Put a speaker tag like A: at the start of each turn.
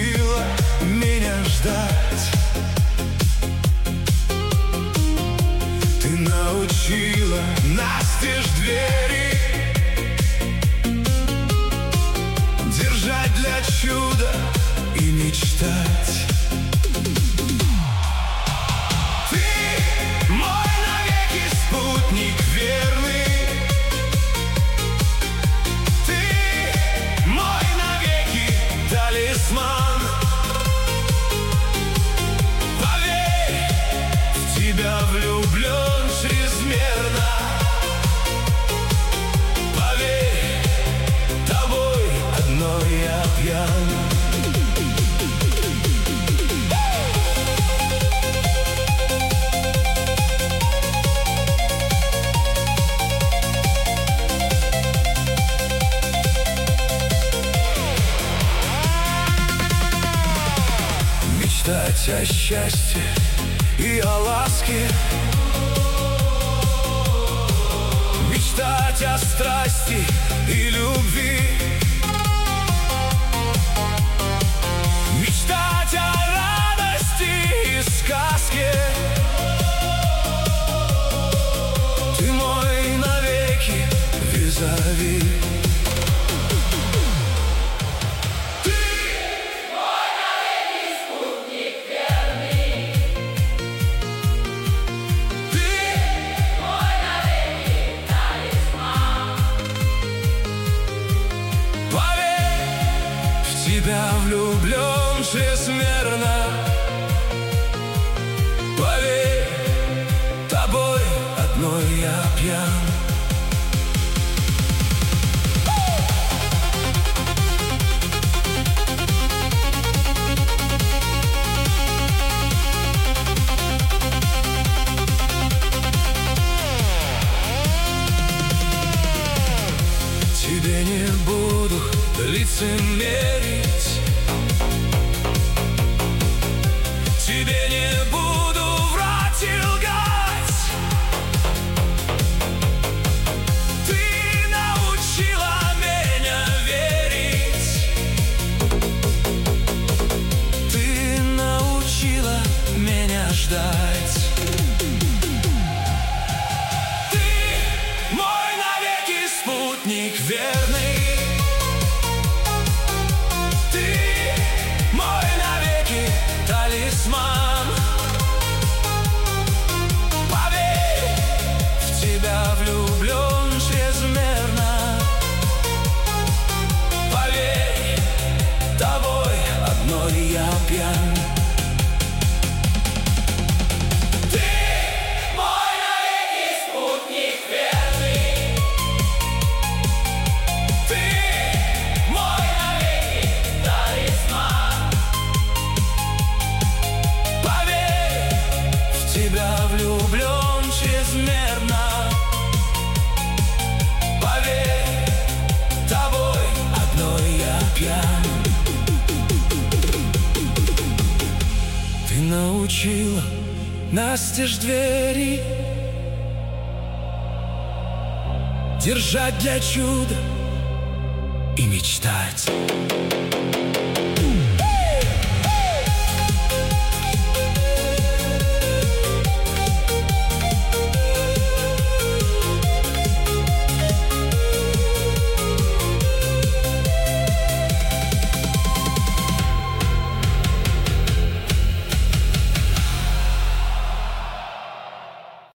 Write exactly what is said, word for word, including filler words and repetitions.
A: научила меня ждать. Ты научила настежь двери держать для чуда и мечтать. Ты мой навеки спутник верный, ты мой навеки талисман. Поверь, в тебя влюблен чрезмерно. Поверь, тобой одной я пьян. Мечтать о счастье и о ласке, мечтать о страсти и любви, мечтать о радости и сказке. Ты мой навеки визави. Тебя влюблен чрезмерно. Поверь, тобой одной я пьян. Тебе не буду лицемерить, тебе не буду врать и лгать. Ты научила меня верить, ты научила меня ждать. Ты мой навеки спутник верный, талисман. Поверь, в тебя влюблен чрезмерно. Поверь, тобой одной я пьян. Ты мой навеки спутник верный, ты мой навеки талисман. Тебя влюблен чрезмерно. Поверь, тобой одной я пьян. Ты научила настежь двери держать для чуда и мечтать.